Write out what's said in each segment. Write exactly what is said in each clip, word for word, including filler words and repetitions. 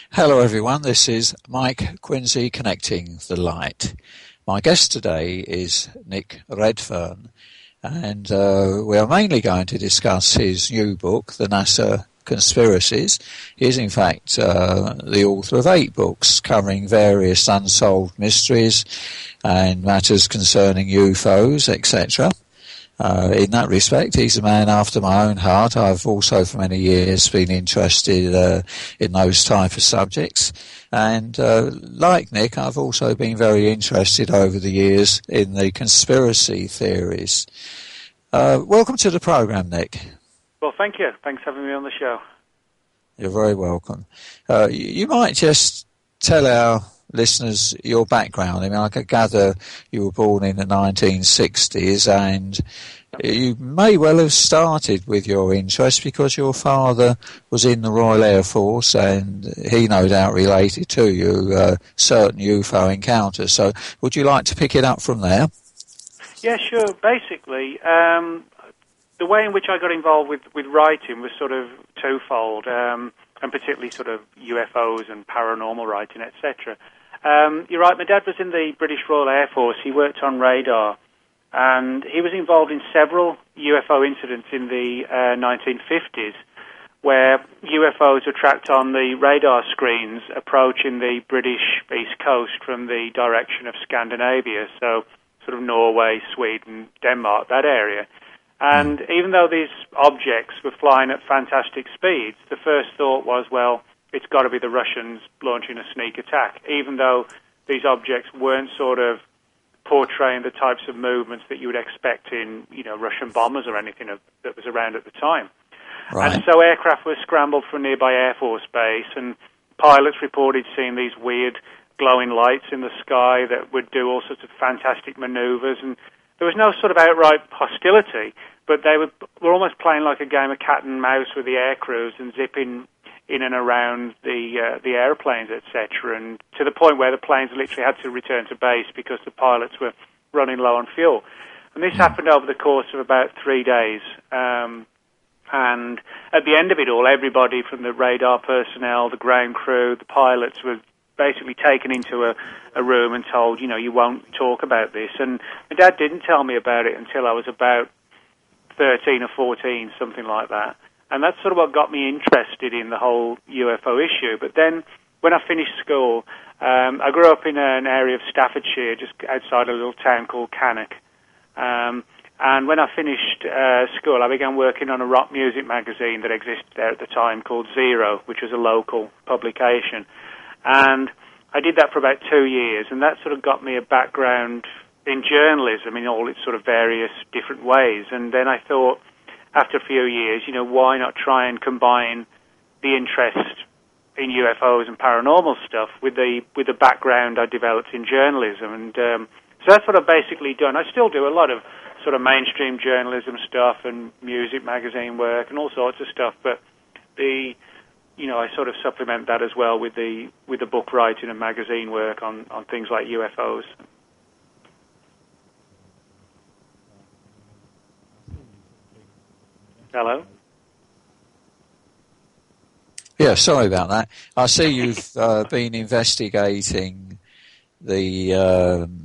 Hello everyone, this is Mike Quincy connecting the light. My guest today is Nick Redfern, and uh, we are mainly going to discuss his new book, The NASA Conspiracies. He is in fact uh, the author of eight books covering various unsolved mysteries and matters concerning U F Os, et cetera. Uh, in that respect, he's a man after my own heart. I've also for many years been interested uh, in those type of subjects. And uh, like Nick, I've also been very interested over the years in the conspiracy theories. Uh, welcome to the program, Nick. Well, thank you. Thanks for having me on the show. You're very welcome. Uh, you, you might just tell our listeners your background. I mean, I could gather you were born in the nineteen sixties, and you may well have started with your interest because your father was in the Royal Air Force, and he no doubt related to you uh, certain U F O encounters. So would you like to pick it up from there? Yeah, sure. Basically, um, the way in which I got involved with, with writing was sort of twofold, um, and particularly sort of U F Os and paranormal writing, et cetera. Um, you're right, my dad was in the British Royal Air Force. He worked on radar, and he was involved in several U F O incidents in the uh, nineteen fifties, where U F Os were tracked on the radar screens approaching the British East Coast from the direction of Scandinavia, so sort of Norway, Sweden, Denmark, that area. And even though these objects were flying at fantastic speeds, the first thought was, well, it's got to be the Russians launching a sneak attack, even though these objects weren't sort of portraying the types of movements that you would expect in, you know, Russian bombers or anything of, that was around at the time. Right. And so aircraft were scrambled from nearby Air Force Base, and pilots reported seeing these weird glowing lights in the sky that would do all sorts of fantastic maneuvers, and there was no sort of outright hostility, but they were, were almost playing like a game of cat and mouse with the air crews and zipping in and around the uh, the airplanes, et cetera, and to the point where the planes literally had to return to base because the pilots were running low on fuel. And this happened over the course of about three days. Um, and at the end of it all, everybody from the radar personnel, the ground crew, the pilots were basically taken into a, a room and told, you know, you won't talk about this. And my dad didn't tell me about it until I was about thirteen or fourteen, something like that. And that's sort of what got me interested in the whole U F O issue. But then when I finished school, um, I grew up in an area of Staffordshire, just outside a little town called Cannock. Um, and when I finished uh, school, I began working on a rock music magazine that existed there at the time called Zero, which was a local publication. And I did that for about two years, and that sort of got me a background in journalism in all its sort of various different ways. And then I thought, after a few years, you know, why not try and combine the interest in U F Os and paranormal stuff with the with the background I developed in journalism. And um, so that's what I've basically done. I still do a lot of sort of mainstream journalism stuff and music magazine work and all sorts of stuff, but the you know, I sort of supplement that as well with the with the book writing and magazine work on, on things like U F Os. Hello? Yeah, sorry about that. I see you've uh, been investigating the um,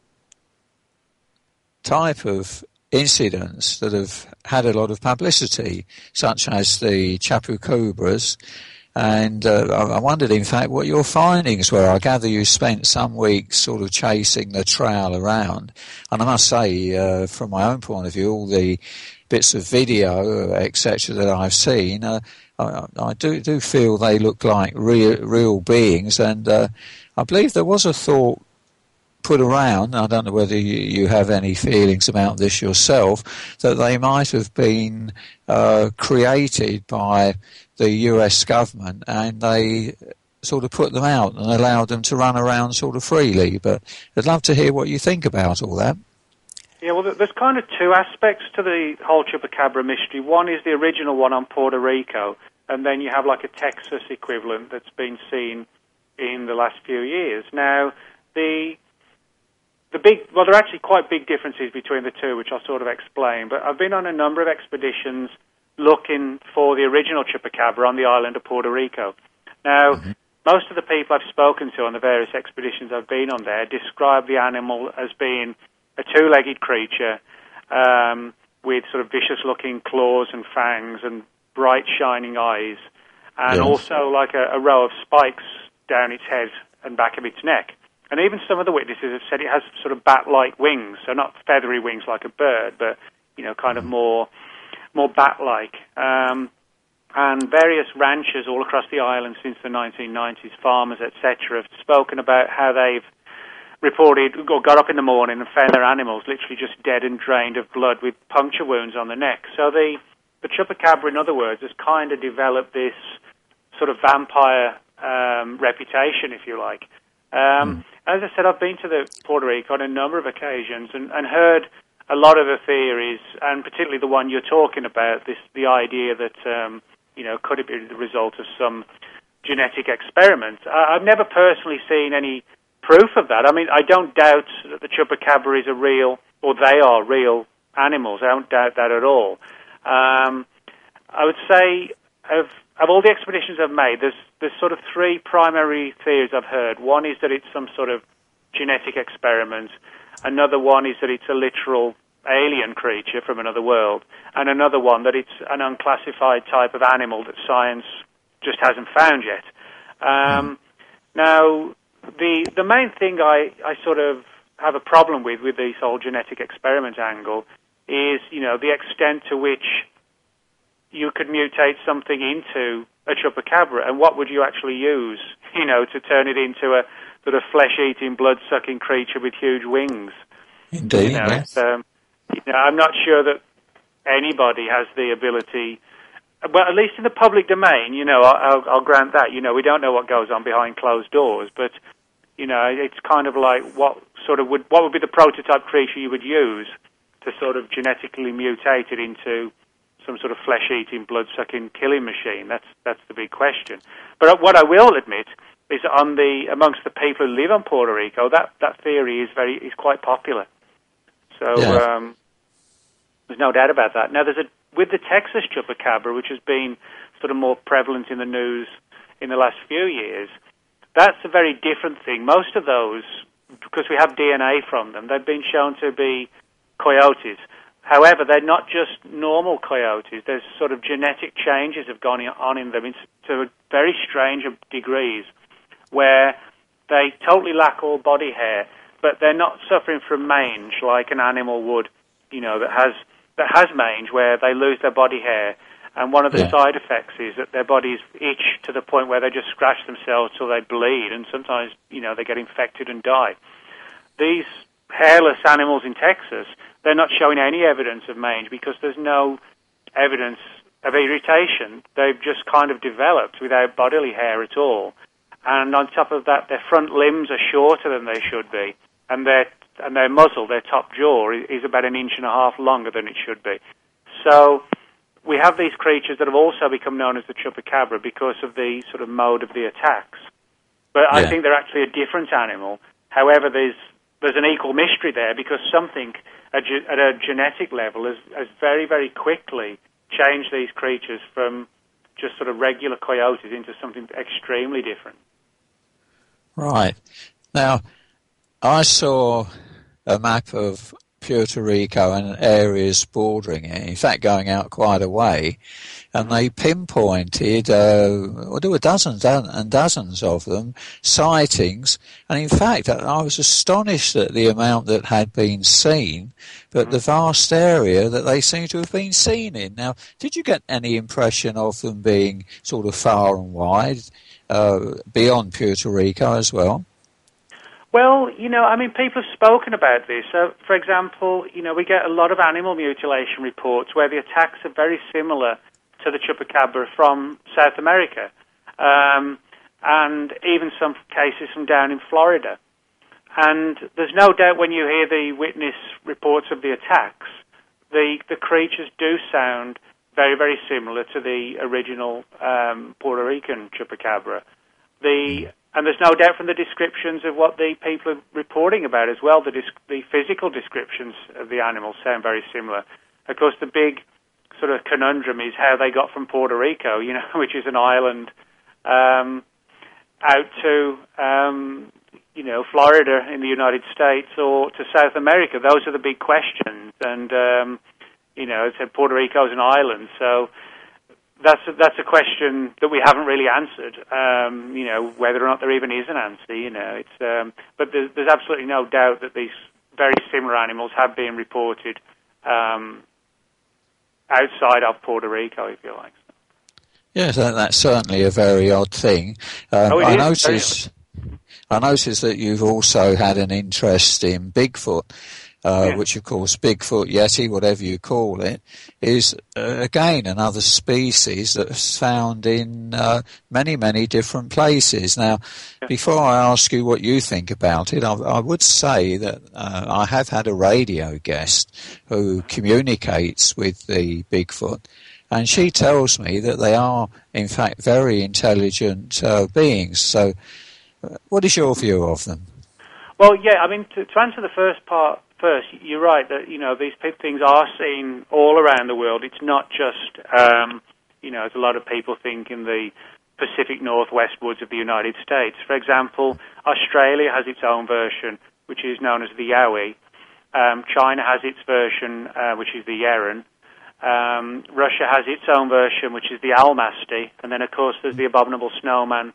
type of incidents that have had a lot of publicity, such as the Chapu Cobras, and uh, I wondered, in fact, what your findings were. I gather you spent some weeks sort of chasing the trail around, and I must say, uh, from my own point of view, all the bits of video, et cetera, that I've seen, uh, I, I do do feel they look like real, real beings, and uh, I believe there was a thought put around, I don't know whether you, you have any feelings about this yourself, that they might have been uh, created by the U S government, and they sort of put them out and allowed them to run around sort of freely. But I'd love to hear what you think about all that. Yeah, well, there's kind of two aspects to the whole Chupacabra mystery. One is the original one on Puerto Rico, and then you have like a Texas equivalent that's been seen in the last few years. Now, the the big, well, there are actually quite big differences between the two, which I'll sort of explain, but I've been on a number of expeditions looking for the original Chupacabra on the island of Puerto Rico. Now, mm-hmm. most of the people I've spoken to on the various expeditions I've been on there describe the animal as being a two-legged creature um, with sort of vicious-looking claws and fangs and bright, shining eyes, and yes. also like a, a row of spikes down its head and back of its neck. And even some of the witnesses have said it has sort of bat-like wings, so not feathery wings like a bird, but, you know, kind of more more bat-like. Um, and various ranchers all across the island since the nineteen nineties, farmers, et cetera, have spoken about how they've reported or got up in the morning and found their animals literally just dead and drained of blood with puncture wounds on the neck. So the, the chupacabra, in other words, has kind of developed this sort of vampire um, reputation, if you like. Um, mm. As I said, I've been to the Puerto Rico on a number of occasions and, and heard a lot of the theories, and particularly the one you're talking about, this the idea that, um, you know, could it be the result of some genetic experiment? I, I've never personally seen any proof of that. I mean, I don't doubt that the chupacabra is a real, or they are real animals. I don't doubt that at all. Um, I would say of of all the expeditions I've made, there's there's sort of three primary theories I've heard. One is that it's some sort of genetic experiment. Another one is that it's a literal alien creature from another world. And another one that it's an unclassified type of animal that science just hasn't found yet. Um, now, the the main thing I, I sort of have a problem with, with this whole genetic experiment angle, is, you know, the extent to which you could mutate something into a chupacabra, and what would you actually use, you know, to turn it into a sort of flesh-eating, blood-sucking creature with huge wings? Indeed, you know, yes. Um, you know, I'm not sure that anybody has the ability, well, at least in the public domain, you know, I'll, I'll grant that. You know, we don't know what goes on behind closed doors, but, you know, it's kind of like what sort of would, what would be the prototype creature you would use to sort of genetically mutate it into some sort of flesh-eating, blood-sucking killing machine? That's that's the big question. But what I will admit is that on the amongst the people who live on Puerto Rico, that, that theory is very is quite popular. So yeah. um, there's no doubt about that. Now, there's a with the Texas chupacabra, which has been sort of more prevalent in the news in the last few years. That's a very different thing. Most of those, because we have D N A from them, they've been shown to be coyotes. However, they're not just normal coyotes. There's sort of genetic changes have gone on in them to very strange degrees, where they totally lack all body hair, but they're not suffering from mange like an animal would, you know, that has that has mange, where they lose their body hair. And one of the yeah. side effects is that their bodies itch to the point where they just scratch themselves till they bleed, and sometimes, you know, they get infected and die. These hairless animals in Texas, they're not showing any evidence of mange because there's no evidence of irritation. They've just kind of developed without bodily hair at all. And on top of that, their front limbs are shorter than they should be, and their and their muzzle, their top jaw, is about an inch and a half longer than it should be. So we have these creatures that have also become known as the chupacabra because of the sort of mode of the attacks. But yeah. I think they're actually a different animal. However, there's there's an equal mystery there because something at a genetic level has, has very, very quickly changed these creatures from just sort of regular coyotes into something extremely different. Right. Now, I saw a map of Puerto Rico and areas bordering it, in fact going out quite a way, and they pinpointed, uh, well, there were dozens and dozens of them, sightings, and in fact I was astonished at the amount that had been seen, but the vast area that they seem to have been seen in. Now, did you get any impression of them being sort of far and wide, uh, beyond Puerto Rico as well? Well, you know, I mean, people have spoken about this. So, for example, you know, we get a lot of animal mutilation reports where the attacks are very similar to the chupacabra from South America, um, and even some cases from down in Florida. And there's no doubt when you hear the witness reports of the attacks, the, the creatures do sound very, very similar to the original um, Puerto Rican chupacabra. The And there's no doubt from the descriptions of what the people are reporting about as well, the, disc- the physical descriptions of the animals sound very similar. Of course, the big sort of conundrum is how they got from Puerto Rico, you know, which is an island, um, out to, um, you know, Florida in the United States or to South America? Those are the big questions. And, um, you know, as I said, Puerto Rico is an island, so that's a, that's a question that we haven't really answered. Um, you know, whether or not there even is an answer. You know, it's um, but there's, there's absolutely no doubt that these very similar animals have been reported um, outside of Puerto Rico, if you like. Yes, that, that's certainly a very odd thing. Um, oh, it I is, notice, I notice that you've also had an interest in Bigfoot. Uh, yeah. Which, of course, Bigfoot, Yeti, whatever you call it, is, uh, again, another species that's found in uh, many, many different places. Now, yeah. before I ask you what you think about it, I, I would say that uh, I have had a radio guest who communicates with the Bigfoot, and she tells me that they are, in fact, very intelligent uh, beings. So, uh, what is your view of them? Well, yeah, I mean, to, to answer the first part, First, you're right that, you know, these things are seen all around the world. It's not just, um, you know, as a lot of people think, in the Pacific Northwest woods of the United States. For example, Australia has its own version, which is known as the Yowie. Um, China has its version, uh, which is the Yeren. Um, Russia has its own version, which is the Almasty. And then, of course, there's the abominable snowman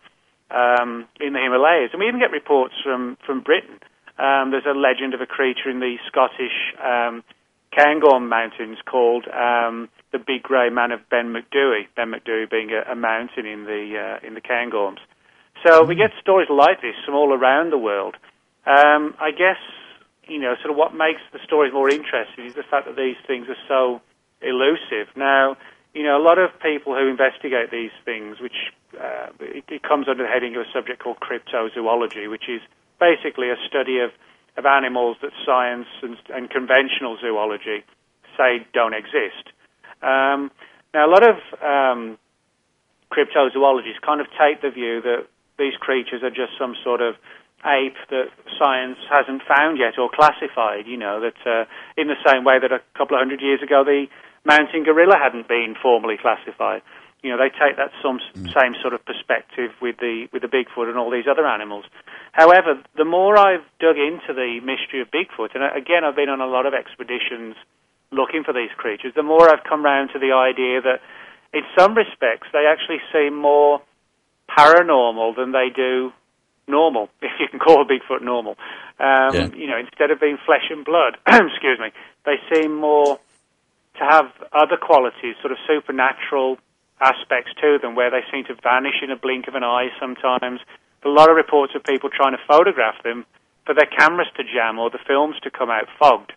um, in the Himalayas. And we even get reports from, from Britain. Um, there's a legend of a creature in the Scottish um, Cairngorm Mountains called um, the Big Grey Man of Ben Macdui. Ben Macdui being a, a mountain in the uh, in the Cairngorms. So we get stories like this from all around the world. Um, I guess, you know, sort of what makes the stories more interesting is the fact that these things are so elusive. Now, you know, a lot of people who investigate these things, which uh, it, it comes under the heading of a subject called cryptozoology, which is basically a study of, of animals that science and, and conventional zoology say don't exist. Um, now, a lot of um, cryptozoologists kind of take the view that these creatures are just some sort of ape that science hasn't found yet or classified, you know, that uh, in the same way that a couple of hundred years ago the mountain gorilla hadn't been formally classified. You know, they take that some mm. same sort of perspective with the with the Bigfoot and all these other animals. However, the more I've dug into the mystery of Bigfoot, and again, I've been on a lot of expeditions looking for these creatures, the more I've come round to the idea that in some respects they actually seem more paranormal than they do normal, if you can call a Bigfoot normal. Um, yeah. You know, instead of being flesh and blood, excuse me, they seem more to have other qualities, sort of supernatural aspects to them, where they seem to vanish in a blink of an eye sometimes. A lot of reports of people trying to photograph them for their cameras to jam or the films to come out fogged.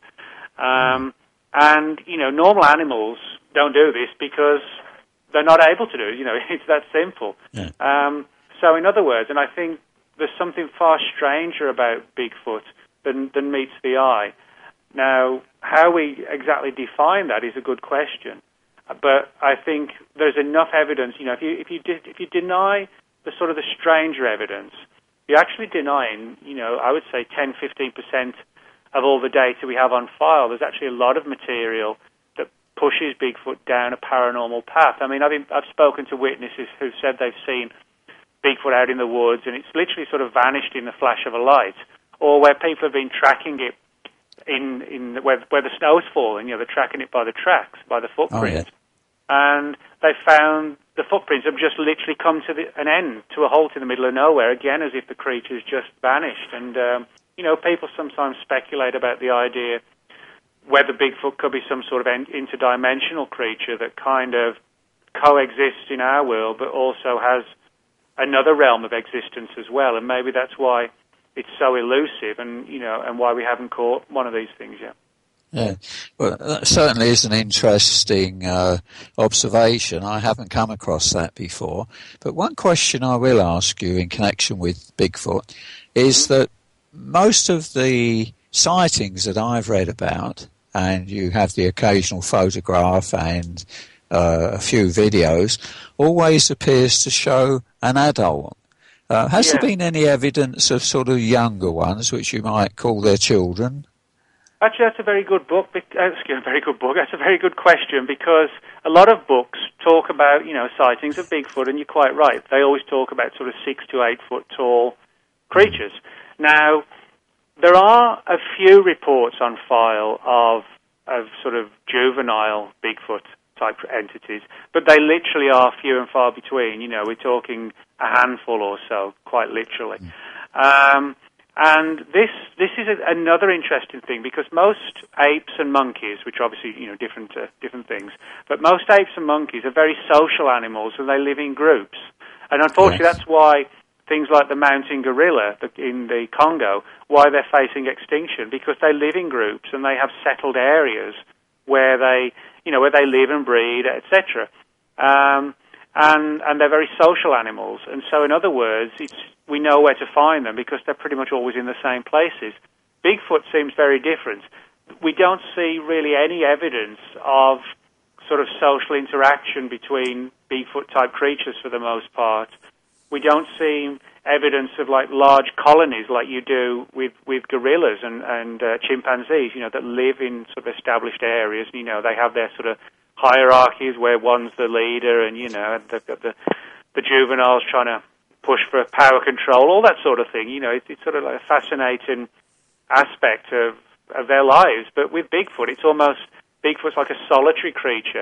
Um, and, you know, normal animals don't do this because they're not able to do it. You know, it's that simple. Yeah. Um, so, in other words, and I think there's something far stranger about Bigfoot than, than meets the eye. Now, how we exactly define that is a good question. But I think there's enough evidence. You know, if you if you de- if you deny the sort of the stranger evidence, you're actually denying, you know, I would say ten, fifteen percent of all the data we have on file. There's actually a lot of material that pushes Bigfoot down a paranormal path. I mean, I've been, I've spoken to witnesses who said they've seen Bigfoot out in the woods, and it's literally sort of vanished in the flash of a light, or where people have been tracking it in in where where the snow's falling. You know, they're tracking it by the tracks, by the footprints. Oh, yeah. And they found the footprints have just literally come to the, an end, to a halt in the middle of nowhere, again, as if the creature's just vanished. And, um, you know, people sometimes speculate about the idea whether Bigfoot could be some sort of interdimensional creature that kind of coexists in our world, but also has another realm of existence as well. And maybe that's why it's so elusive and, you know, and why we haven't caught one of these things yet. Yeah, well, that certainly is an interesting uh, observation. I haven't come across that before. But one question I will ask you in connection with Bigfoot is mm-hmm. that most of the sightings that I've read about, and you have the occasional photograph and uh, a few videos, always appears to show an adult. Uh, has yeah. there been any evidence of sort of younger ones, which you might call their children? Actually, that's a very good book. Excuse me, a very good book. That's a very good question, because a lot of books talk about, you know, sightings of Bigfoot, and you're quite right. They always talk about sort of six to eight foot tall creatures. Now, there are a few reports on file of of sort of juvenile Bigfoot type entities, but they literally are few and far between. You know, we're talking a handful or so, quite literally. Um, and this this is a, another interesting thing, because most apes and monkeys, which are obviously, you know, different uh, different things, but most apes and monkeys are very social animals, and they live in groups. And unfortunately, yes. that's why things like the mountain gorilla in the Congo, why they're facing extinction, because they live in groups and they have settled areas where they, you know, where they live and breed, et cetera. Um, and and they're very social animals. And so, in other words, it's, we know where to find them because they're pretty much always in the same places. Bigfoot seems very different. We don't see really any evidence of sort of social interaction between Bigfoot-type creatures for the most part. We don't see evidence of like large colonies like you do with, with gorillas and, and uh, chimpanzees, you know, that live in sort of established areas. You know, they have their sort of hierarchies where one's the leader and, you know, the, the, the juveniles trying to push for power control, all that sort of thing. You know, it's, it's sort of like a fascinating aspect of, of their lives. But with Bigfoot, it's almost, Bigfoot's like a solitary creature.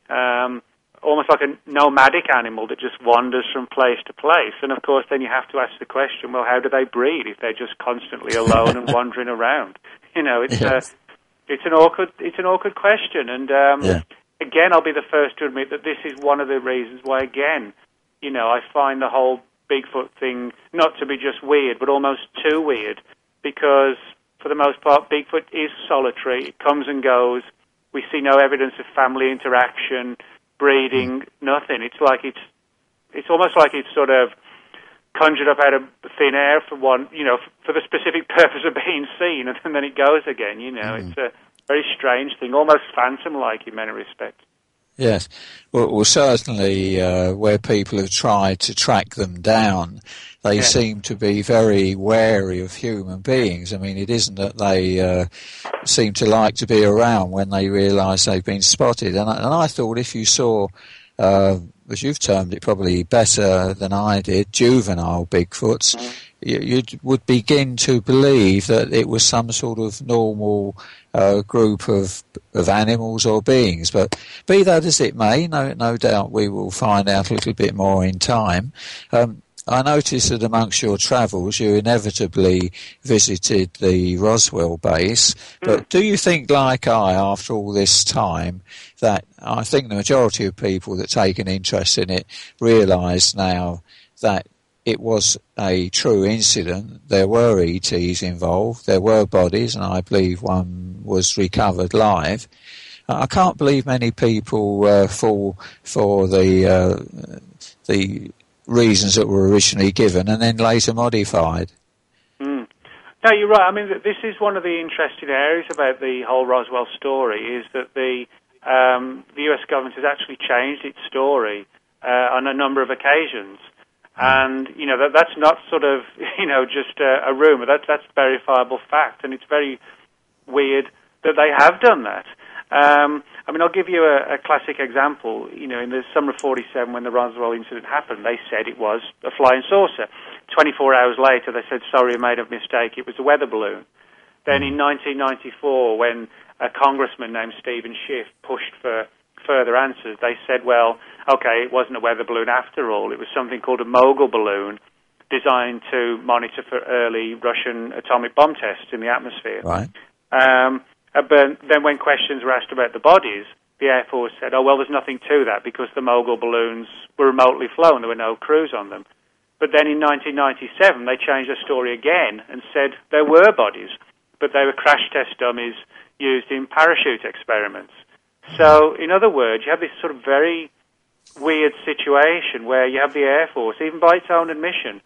Um, almost like a nomadic animal that just wanders from place to place. And, of course, then you have to ask the question, well, how do they breed if they're just constantly alone and wandering around? You know, it's yes. a, it's an awkward it's an awkward question. And, um, yeah. again, I'll be the first to admit that this is one of the reasons why, again, you know, I find the whole Bigfoot thing not to be just weird, but almost too weird, because, for the most part, Bigfoot is solitary. It comes and goes. We see no evidence of family interaction, breeding, nothing. It's like it's, it's almost like it's sort of conjured up out of thin air for one, you know, for the specific purpose of being seen, and then it goes again. You know, mm. it's a very strange thing, almost phantom-like in many respects. Yes, well, well certainly uh, where people have tried to track them down, they yeah. seem to be very wary of human beings. I mean, it isn't that they uh, seem to like to be around when they realise they've been spotted. And I, and I thought if you saw, uh, as you've termed it probably better than I did, juvenile Bigfoots, mm. you, you would begin to believe that it was some sort of normal uh, group of of animals or beings. But be that as it may, no, no doubt we will find out a little bit more in time. Um, I noticed that amongst your travels you inevitably visited the Roswell base, but do you think, like I, after all this time, that I think the majority of people that take an interest in it realise now that it was a true incident? There were E Ts involved, there were bodies, and I believe one was recovered live. I can't believe many people uh, fall for the uh, the reasons that were originally given and then later modified. Mm. No, you're right. I mean, this is one of the interesting areas about the whole Roswell story, is that the um, the U S government has actually changed its story uh, on a number of occasions. And, you know, that, that's not sort of, you know, just a, a rumour. That, that's verifiable fact. And it's very weird that they have done that. Um, I mean, I'll give you a, a classic example. You know, in the summer of forty-seven, when the Roswell incident happened, they said it was a flying saucer. twenty-four hours later, they said, sorry, we made a mistake, it was a weather balloon. Then in nineteen ninety-four, when a congressman named Stephen Schiff pushed for further answers, they said, well, okay, it wasn't a weather balloon after all. It was something called a Mogul balloon, designed to monitor for early Russian atomic bomb tests in the atmosphere. Right. Um, but then when questions were asked about the bodies, the Air Force said, oh, well, there's nothing to that because the Mogul balloons were remotely flown. There were no crews on them. But then in nineteen ninety-seven, they changed the story again and said there were bodies, but they were crash test dummies used in parachute experiments. So, in other words, you have this sort of very weird situation where you have the Air Force, even by its own admission,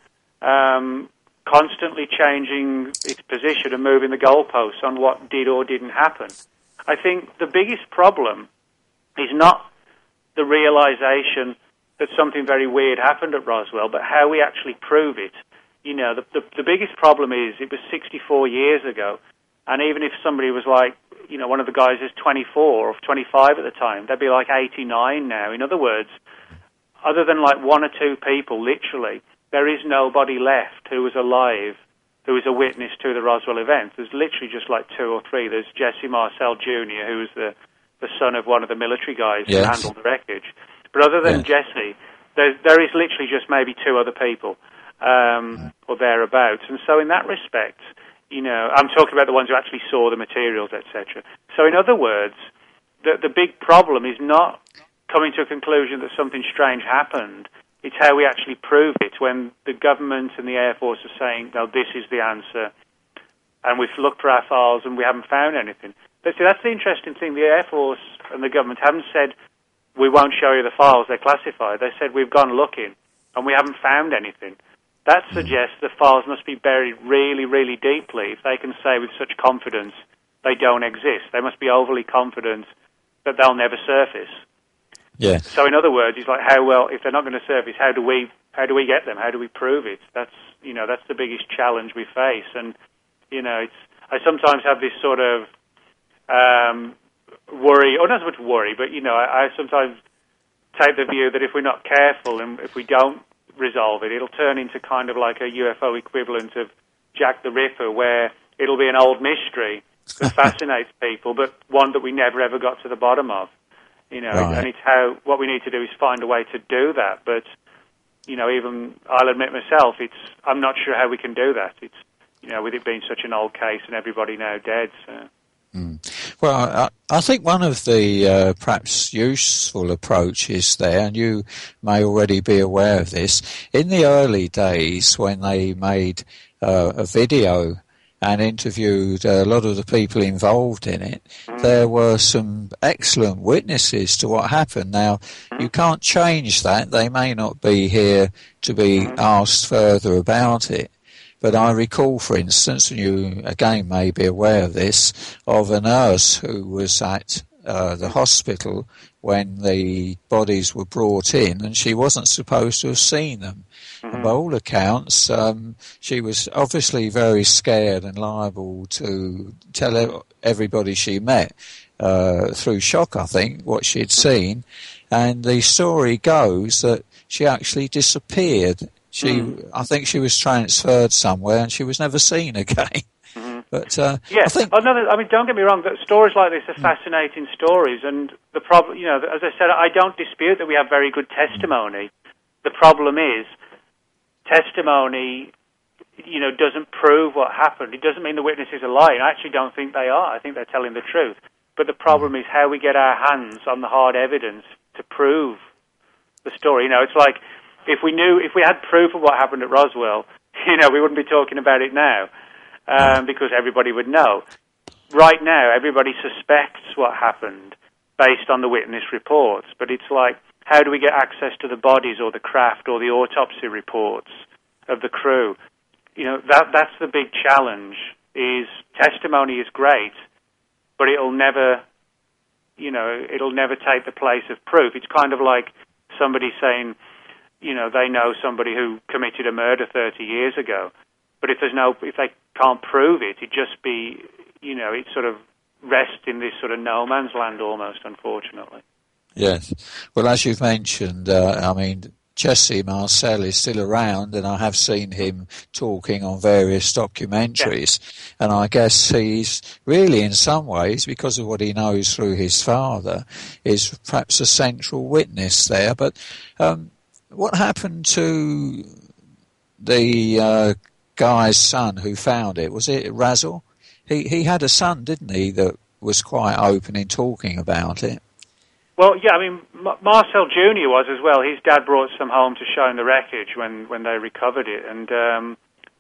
um, constantly changing its position and moving the goalposts on what did or didn't happen. I think the biggest problem is not the realization that something very weird happened at Roswell, but how we actually prove it. You know, the, the, the biggest problem is it was sixty-four years ago. And even if somebody was like, you know, one of the guys is twenty-four or twenty-five at the time, they'd be like eighty-nine now. In other words, other than like one or two people, literally, there is nobody left who was alive, who was a witness to the Roswell event. There's literally just like two or three. There's Jesse Marcel Junior, who was the, the son of one of the military guys yes. who handled the wreckage. But other than yes. Jesse, there, there is literally just maybe two other people, um, or thereabouts. And so in that respect, you know, I'm talking about the ones who actually saw the materials, et cetera. So in other words, the, the big problem is not coming to a conclusion that something strange happened. It's how we actually prove it when the government and the Air Force are saying, no, this is the answer, and we've looked for our files and we haven't found anything. But see, that's the interesting thing. The Air Force and the government haven't said, we won't show you the files, they're classified. They said, we've gone looking and we haven't found anything. That suggests the files must be buried really, really deeply if they can say with such confidence they don't exist. They must be overly confident that they'll never surface. Yeah. So in other words, it's like, how well, if they're not going to surface, how do we how do we get them? How do we prove it? That's, you know, that's the biggest challenge we face. And, you know, it's I sometimes have this sort of um, worry, or not so much worry, but, you know, I, I sometimes take the view that if we're not careful and if we don't resolve it, it'll turn into kind of like a U F O equivalent of Jack the Ripper, where it'll be an old mystery that fascinates people, but one that we never ever got to the bottom of. You know, right. And it's how, what we need to do is find a way to do that. But, you know, even I'll admit myself, it's, I'm not sure how we can do that. It's, you know, with it being such an old case and everybody now dead. So. Mm. Well, I, I think one of the uh, perhaps useful approaches there, and you may already be aware of this, in the early days when they made uh, a video and interviewed a lot of the people involved in it, mm. there were some excellent witnesses to what happened. Now, mm. you can't change that. They may not be here to be mm. asked further about it. But I recall, for instance, and you again may be aware of this, of a nurse who was at uh, the hospital when the bodies were brought in, and she wasn't supposed to have seen them. Mm-hmm. And by all accounts, um, she was obviously very scared and liable to tell everybody she met uh, through shock, I think, what she'd seen. And the story goes that she actually disappeared. She, mm. I think she was transferred somewhere, and she was never seen again. Mm-hmm. But uh, yeah, I think, oh, no, I mean, don't get me wrong. That stories like this are fascinating stories, and the problem, you know, as I said, I don't dispute that we have very good testimony. The problem is, testimony, you know, doesn't prove what happened. It doesn't mean the witnesses are lying. I actually don't think they are. I think they're telling the truth. But the problem is how we get our hands on the hard evidence to prove the story. You know, it's like, if we knew, if we had proof of what happened at Roswell, you know, we wouldn't be talking about it now, um, because everybody would know. Right now, everybody suspects what happened based on the witness reports, but it's like, how do we get access to the bodies or the craft or the autopsy reports of the crew? You know, that that's the big challenge, is testimony is great, but it'll never, you know, it'll never take the place of proof. It's kind of like somebody saying, you know, they know somebody who committed a murder thirty years ago, but if there's no, if they can't prove it, it'd just be, you know, it sort of rests in this sort of no man's land almost, unfortunately. Yes. Well, as you've mentioned, uh, I mean, Jesse Marcel is still around, and I have seen him talking on various documentaries, yeah. and I guess he's really, in some ways, because of what he knows through his father, is perhaps a central witness there. But um, what happened to the uh, guy's son who found it? Was it Razzle? He he had a son, didn't he, that was quite open in talking about it? Well, yeah, I mean, M- Marcel Junior was as well. His dad brought some home to show him the wreckage when, when they recovered it. And um,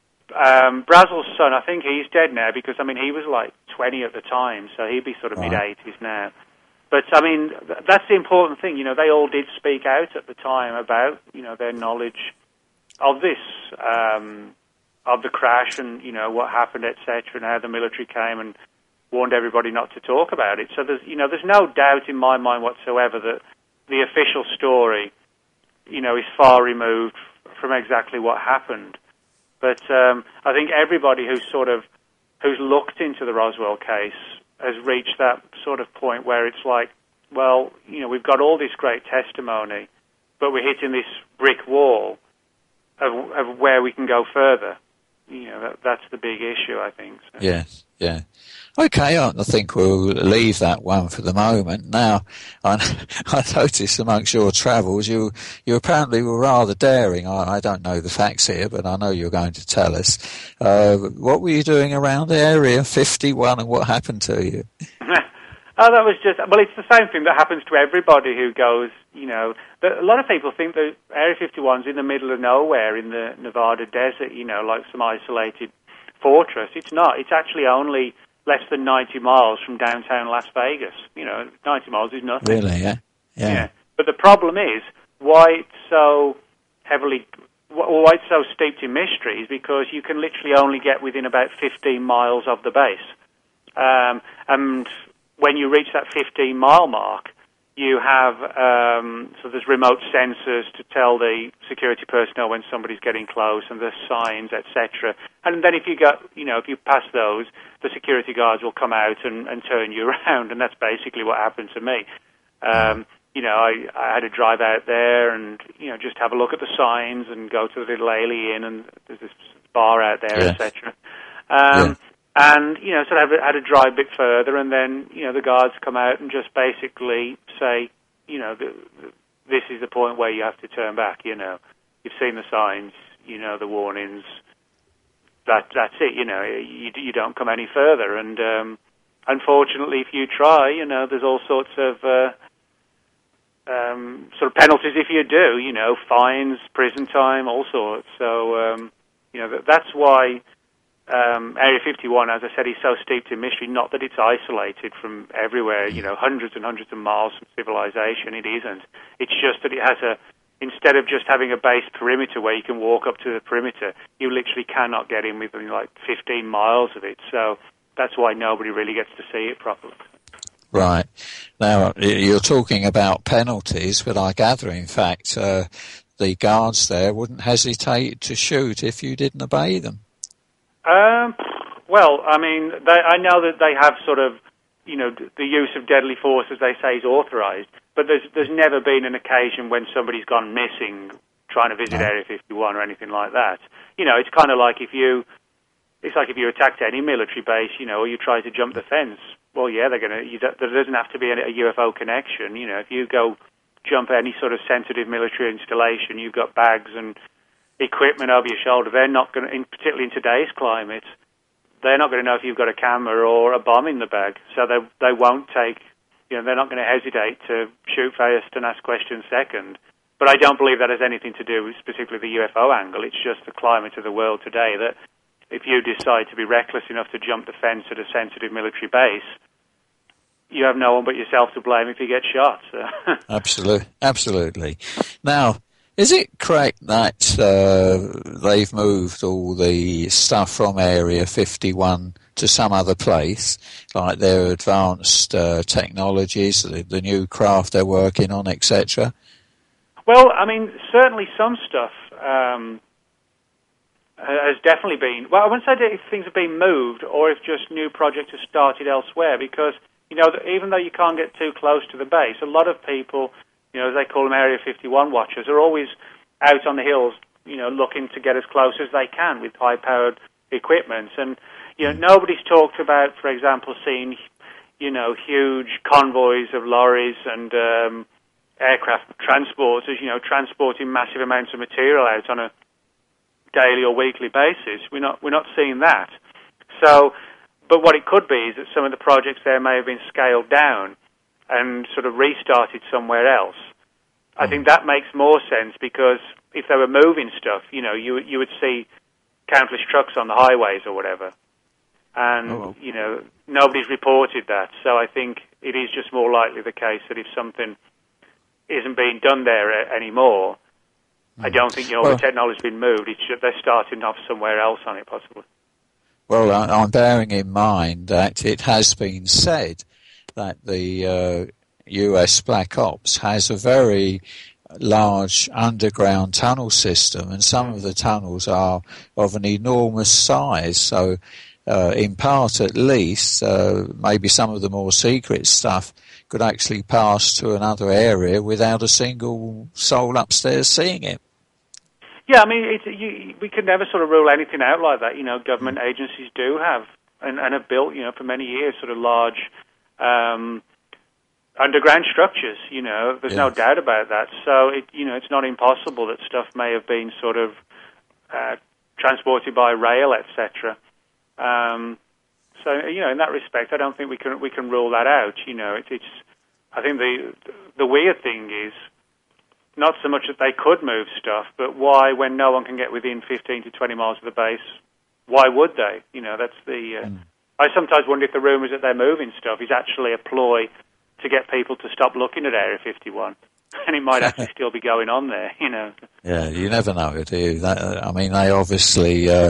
um, Brazel's son, I think he's dead now because, I mean, he was like twenty at the time, so he'd be sort of right. mid-eighties now. But, I mean, th- that's the important thing. You know, they all did speak out at the time about, you know, their knowledge of this, um, of the crash and, you know, what happened, et cetera, and how the military came and warned everybody not to talk about it. So there's, you know, there's no doubt in my mind whatsoever that the official story, you know, is far removed from exactly what happened. But um, I think everybody who's sort of who's looked into the Roswell case has reached that sort of point where it's like, well, you know, we've got all this great testimony, but we're hitting this brick wall of, of where we can go further. You know, that, that's the big issue, I think. So. Yes, yeah. Okay, I think we'll leave that one for the moment. Now, I, I noticed amongst your travels, you you apparently were rather daring. I, I don't know the facts here, but I know you're going to tell us. Uh, what were you doing around Area fifty-one, and what happened to you? Oh, that was just, well, it's the same thing that happens to everybody who goes, you know. The, a lot of people think that Area fifty-one's in the middle of nowhere in the Nevada desert, you know, like some isolated fortress. It's not. It's actually only less than ninety miles from downtown Las Vegas. You know, ninety miles is nothing. Really, yeah? Yeah. yeah. But the problem is, why it's so heavily, why it's so steeped in mystery is because you can literally only get within about fifteen miles of the base. Um, and when you reach that fifteen mile mark, you have, um, so there's remote sensors to tell the security personnel when somebody's getting close, and there's signs, et cetera. And then if you got, you know, if you pass those, the security guards will come out and, and turn you around, and that's basically what happened to me. Um, you know, I, I had to drive out there and, you know, just have a look at the signs and go to the little Alien, and there's this bar out there, yes. et cetera. Um, yeah. And, you know, so I had to drive a bit further, and then, you know, the guards come out and just basically say, you know, the, the, this is the point where you have to turn back, you know. You've seen the signs, you know, the warnings. That That's it, you know, you, you don't come any further. And um, unfortunately, if you try, you know, there's all sorts of uh, um, sort of penalties if you do, you know, fines, prison time, all sorts. So, um, you know, that, that's why... Um, Area fifty-one, as I said, is so steeped in mystery. Not that it's isolated from everywhere, you know, hundreds and hundreds of miles from civilization. It isn't. It's just that it has a, instead of just having a base perimeter where you can walk up to the perimeter, you literally cannot get in within like fifteen miles of it. So that's why nobody really gets to see it properly. Right. Now, you're talking about penalties, but I gather, in fact, uh, the guards there wouldn't hesitate to shoot if you didn't obey them. Um, well, I mean, they, I know that they have sort of, you know, the use of deadly force, as they say, is authorized, but there's there's never been an occasion when somebody's gone missing trying to visit Area fifty-one or anything like that. You know, it's kind of like if you, it's like if you attacked any military base, you know, or you try to jump the fence. Well, yeah, they're going to, you, there doesn't have to be a, a U F O connection. You know, if you go jump any sort of sensitive military installation, you've got bags and equipment over your shoulder, they're not going to, in, particularly in today's climate, they're not going to know if you've got a camera or a bomb in the bag. So they they won't take, you know, they're not going to hesitate to shoot first and ask questions second. But I don't believe that has anything to do with specifically the U F O angle. It's just the climate of the world today that if you decide to be reckless enough to jump the fence at a sensitive military base, you have no one but yourself to blame if you get shot. So. Absolutely, absolutely. Now, is it correct that uh, they've moved all the stuff from Area fifty-one to some other place, like their advanced uh, technologies, the, the new craft they're working on, et cetera? Well, I mean, certainly some stuff um, has definitely been... Well, I wouldn't say that if things have been moved or if just new projects have started elsewhere, because, you know, even though you can't get too close to the base, a lot of people... You know, as they call them, Area fifty-one watchers, are always out on the hills, you know, looking to get as close as they can with high-powered equipment. And, you know, nobody's talked about, for example, seeing, you know, huge convoys of lorries and um, aircraft transporters, you know, transporting massive amounts of material out on a daily or weekly basis. We're not, we're not seeing that. So, but what it could be is that some of the projects there may have been scaled down and sort of restarted somewhere else. I think that makes more sense because if they were moving stuff, you know, you you would see countless trucks on the highways or whatever. And, oh. you know, nobody's reported that. So I think it is just more likely the case that if something isn't being done there anymore, mm. I don't think, you know, well, the technology's been moved. It's just they're starting off somewhere else on it, possibly. Well, I'm bearing in mind that it has been said that the uh, U S Black Ops has a very large underground tunnel system, and some of the tunnels are of an enormous size. So uh, in part at least, uh, maybe some of the more secret stuff could actually pass to another area without a single soul upstairs seeing it. Yeah, I mean, it's, you, we can never sort of rule anything out like that. You know, government agencies do have and, and have built, you know, for many years, sort of large um, underground structures. You know, there's yeah. no doubt about that. So, it, you know, it's not impossible that stuff may have been sort of uh, transported by rail, et cetera. Um, so, you know, in that respect, I don't think we can we can rule that out. You know, it, it's. I think the the weird thing is not so much that they could move stuff, but why, when no one can get within fifteen to twenty miles of the base, why would they? You know, that's the. Uh, mm. I sometimes wonder if the rumours that they're moving stuff is actually a ploy to get people to stop looking at Area fifty-one. And it might actually still be going on there, you know. Yeah, you never know, do you? That, I mean, they obviously uh,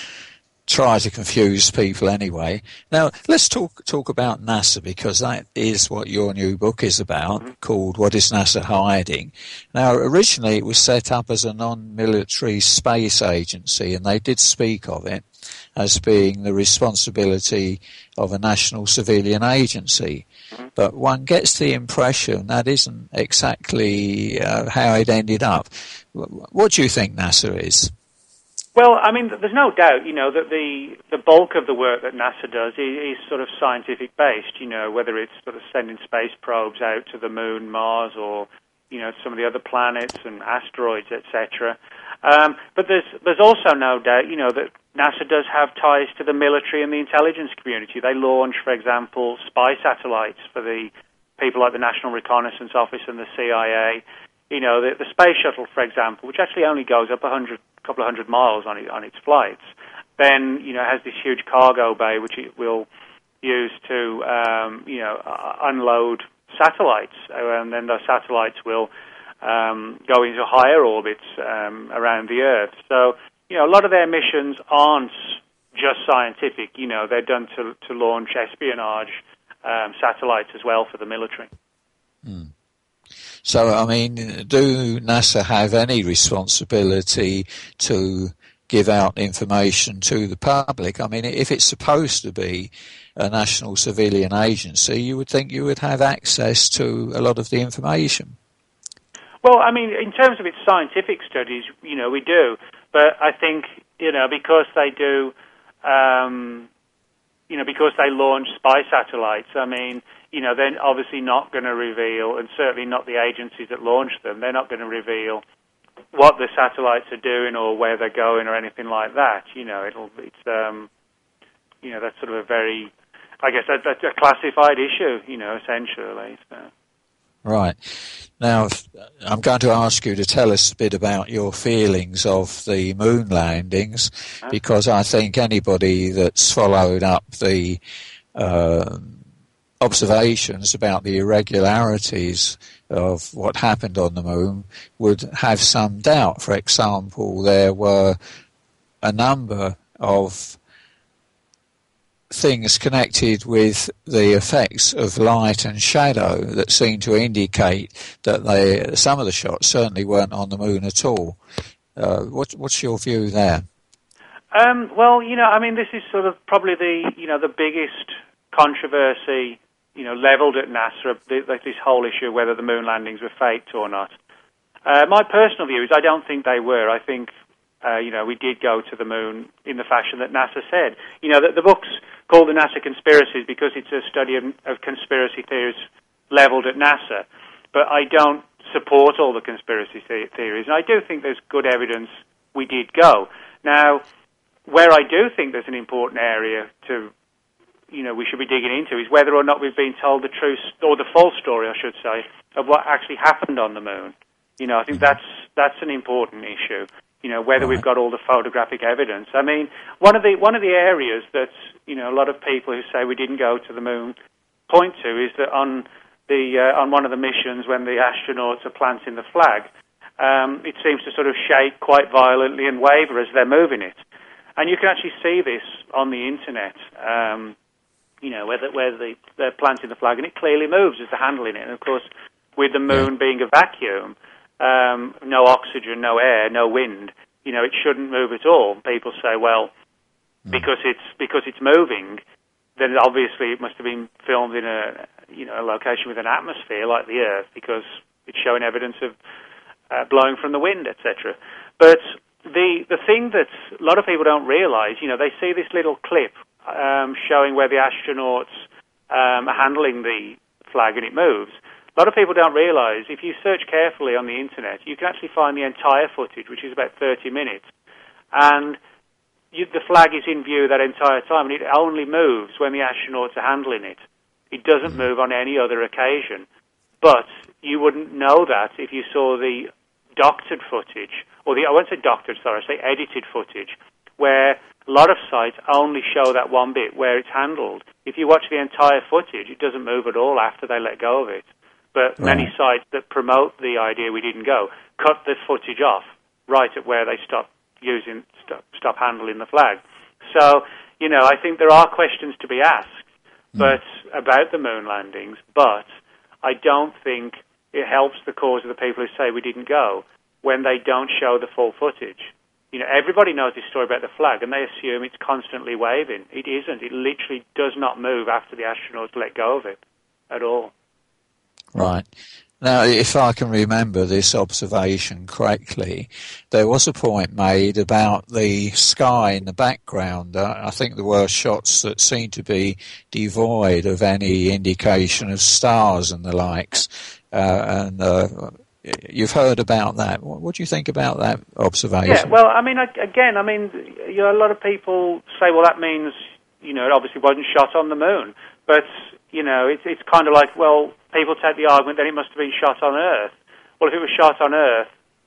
try to confuse people anyway. Now, let's talk talk about NASA, because that is what your new book is about, mm-hmm. called What is NASA Hiding? Now, originally it was set up as a non-military space agency, and they did speak of it as being the responsibility of a national civilian agency. But one gets the impression that isn't exactly uh, how it ended up. What do you think NASA is? Well, I mean, there's no doubt, you know, that the, the bulk of the work that NASA does is, is sort of scientific-based, you know, whether it's sort of sending space probes out to the Moon, Mars, or, you know, some of the other planets and asteroids, et cetera. Um, but there's there's also no doubt, you know, that NASA does have ties to the military and the intelligence community. They launch, for example, spy satellites for the people like the National Reconnaissance Office and the C I A. You know, the, the space shuttle, for example, which actually only goes up a hundred, couple of hundred miles on it, on its flights, then, you know, has this huge cargo bay which it will use to, um, you know, uh, unload satellites, and then those satellites will um, go into higher orbits um, around the Earth. So, you know, a lot of their missions aren't just scientific. You know, they're done to to launch espionage um, satellites as well for the military. Mm. So, I mean, do NASA have any responsibility to give out information to the public? I mean, if it's supposed to be a national civilian agency, you would think you would have access to a lot of the information. Well, I mean, in terms of its scientific studies, you know, we do. But I think, you know, because they do, um, you know, because they launch spy satellites, I mean, you know, they're obviously not going to reveal, and certainly not the agencies that launch them, they're not going to reveal what the satellites are doing or where they're going or anything like that. You know, it'll, it's, um, you know, that's sort of a very, I guess that, that's a classified issue, you know, essentially. So. Right. Now, I'm going to ask you to tell us a bit about your feelings of the moon landings, because I think anybody that's followed up the uh, observations about the irregularities of what happened on the moon would have some doubt. For example, there were a number of things connected with the effects of light and shadow that seem to indicate that they, some of the shots certainly weren't on the moon at all. Uh, what, what's your view there? Um, well, you know, I mean, this is sort of probably the, you know, the biggest controversy, you know, leveled at NASA, like this whole issue of whether the moon landings were faked or not. Uh, my personal view is I don't think they were. I think, uh, you know, we did go to the moon in the fashion that NASA said. You know, the, the book's called The NASA Conspiracies because it's a study of, of conspiracy theories leveled at NASA. But I don't support all the conspiracy the- theories, and I do think there's good evidence we did go. Now, where I do think there's an important area to, you know, we should be digging into is whether or not we've been told the truth, or the false story, I should say, of what actually happened on the moon. You know, I think that's that's an important issue. You know, whether right. we've got all the photographic evidence. I mean, one of the one of the areas that, you know, a lot of people who say we didn't go to the moon point to is that on the uh, on one of the missions when the astronauts are planting the flag, um, it seems to sort of shake quite violently and waver as they're moving it. And you can actually see this on the internet, um, you know, where, the, where the, they're planting the flag, and it clearly moves as they're handling it. And, of course, with the moon being a vacuum, um, no oxygen, no air, no wind, you know, it shouldn't move at all. People say, well, mm. because it's because it's moving. Then obviously it must have been filmed in a you know a location with an atmosphere like the Earth, because it's showing evidence of uh, blowing from the wind, et cetera. But the the thing that a lot of people don't realise, you know, they see this little clip um, showing where the astronauts um, are handling the flag and it moves. A lot of people don't realise, if you search carefully on the internet, you can actually find the entire footage, which is about thirty minutes, and you, the flag is in view that entire time, and it only moves when the astronauts are handling it. It doesn't move on any other occasion. But you wouldn't know that if you saw the doctored footage, or the, I won't say doctored, sorry, I say edited footage, where a lot of sites only show that one bit where it's handled. If you watch the entire footage, it doesn't move at all after they let go of it. But right. many sites that promote the idea we didn't go cut the footage off right at where they stop using, stop, stop handling the flag. So, you know, I think there are questions to be asked, mm. but about the moon landings, but I don't think it helps the cause of the people who say we didn't go when they don't show the full footage. You know, everybody knows this story about the flag, and they assume it's constantly waving. It isn't. It literally does not move after the astronauts let go of it at all. Right. Now, if I can remember this observation correctly, there was a point made about the sky in the background. Uh, I think there were shots that seemed to be devoid of any indication of stars and the likes. Uh, and uh, you've heard about that. What, what do you think about that observation? Yeah, well, I mean, again, I mean, you know, a lot of people say, well, that means, you know, it obviously wasn't shot on the moon. But, you know, it's, it's kind of like, well, people take the argument that it must have been shot on Earth. Well, if it was shot on Earth,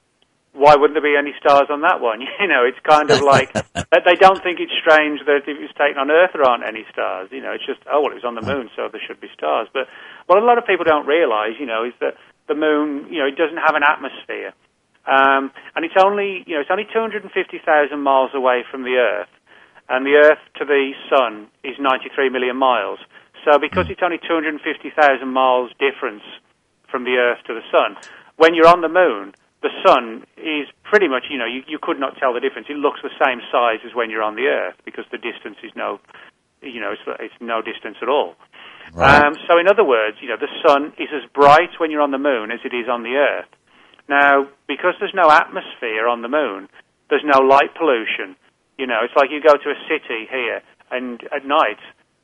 why wouldn't there be any stars on that one? You know, it's kind of like, they don't think it's strange that if it was taken on Earth there aren't any stars. You know, it's just, oh, well, it was on the moon, so there should be stars. But what a lot of people don't realise, you know, is that the moon, you know, it doesn't have an atmosphere. Um, and it's only, you know, it's only two hundred fifty thousand miles away from the Earth. And the Earth to the Sun is ninety-three million miles. So because it's only two hundred fifty thousand miles difference from the Earth to the Sun, when you're on the moon, the Sun is pretty much, you know, you, you could not tell the difference. It looks the same size as when you're on the Earth because the distance is no, you know, it's, it's no distance at all. Right. Um, so in other words, you know, the Sun is as bright when you're on the moon as it is on the Earth. Now, because there's no atmosphere on the moon, there's no light pollution. You know, it's like you go to a city here and at night,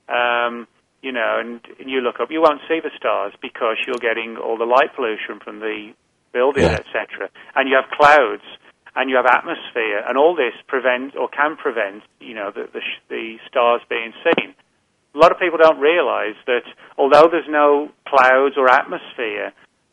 um, you know, and, and you look up, you won't see the stars because you're getting all the light pollution from the buildings, yeah. et cetera. And you have clouds, and you have atmosphere, and all this prevents or can prevent, you know, the, the, the stars being seen. A lot of people don't realise that although there's no clouds or atmosphere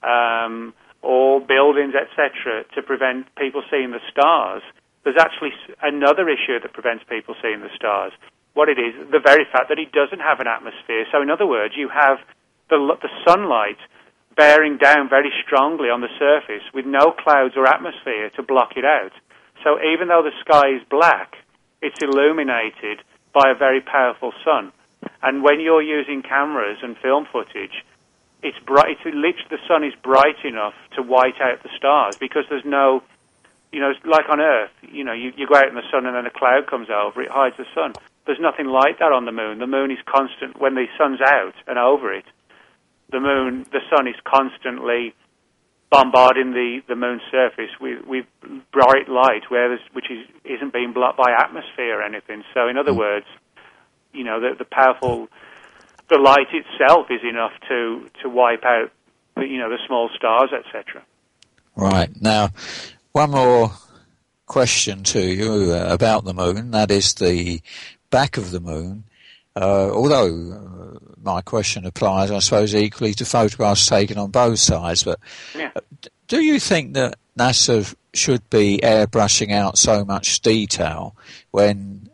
um, or buildings, et cetera, to prevent people seeing the stars, there's actually another issue that prevents people seeing the stars. What it is, the very fact that it doesn't have an atmosphere. So in other words, you have the, the sunlight bearing down very strongly on the surface with no clouds or atmosphere to block it out. So even though the sky is black, it's illuminated by a very powerful sun. And when you're using cameras and film footage, it's bright. It's literally, the sun is bright enough to white out the stars because there's no, you know, like on Earth, you know, you, you go out in the sun and then a cloud comes over, it hides the sun. There's nothing like that on the moon. The moon is constant. When the sun's out and over it, the moon, the sun is constantly bombarding the, the moon's surface with, with bright light, where there's, which is, isn't being blocked by atmosphere or anything. So in other mm. words, you know, the, the powerful, the light itself is enough to, to wipe out, the, you know, the small stars, et cetera. Right. Now, one more question to you uh, about the moon. That is the back of the moon. Uh, although uh, my question applies, I suppose, equally to photographs taken on both sides. But yeah. do you think that NASA should be airbrushing out so much detail when